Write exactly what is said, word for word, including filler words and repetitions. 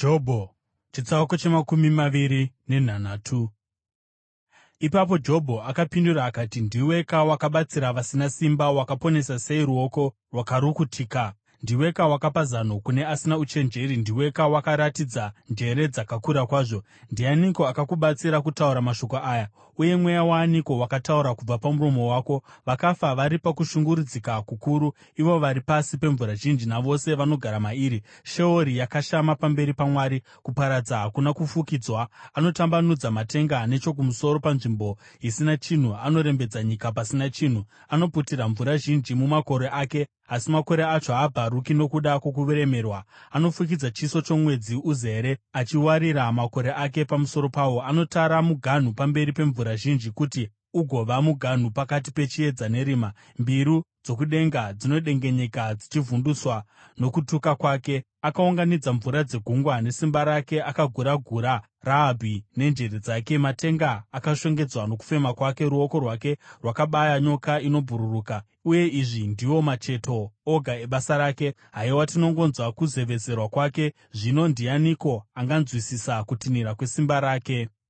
Jobho chitsauko chemakumi maviri nenhanhatu. Ipapo Jobho akapindura akati: “Ndiweka wakabatsira vasina simba, wakaponesa sei ruoko rwakarukutika. Ndiweka wakapa zano kune asina uchenjeri, ndiweka wakaratidza njere dzakakura kwazvo. Ndianiko akakubatsira kutaura mashoko aya, uye mweya waaniko wakataura kubva pamuromo wako? Vakafa vari pakushungurudzika kukuru, ivo vari pasi pemvura zhinji, navose vanogara mairi. Sheori yakashama pamberi paMwari, kuparadza hakuna kufukidzwa. Anotambanudza matenga nechokumusoro panzvimbo isina chinhu, anorembedza nyika pasina chinhu. Anoputira mvura zhinji mumakore ake, asi makore acho haabvaruki nokuda kwokuremerwa. Anofukidza chiso chomwedzi uzere, achiwarira makore ake pamusoro pawo. Anotara muganhu pamberi pemvura zhinji, kuti ugova muganhu pakati pechiedza nerima. Mbiru dzokudenga dzinodengenyeka dzichivhunduswa nokutuka kwake. Akaunganidza mvura dzegungwa nesimba rake, akagura-gura Rahabhi nenjere dzake. Matenga akashongedzwa nokufema kwake, ruoko rwake rwakabaya nyoka inobhururuka. Uye izvi ndiwo macheto oga ebasa rake. Haiwa, tinongonzwa kuzevezera kwake. Zvino ndianiko anganzwisisa kutinhira kwesimba rake?”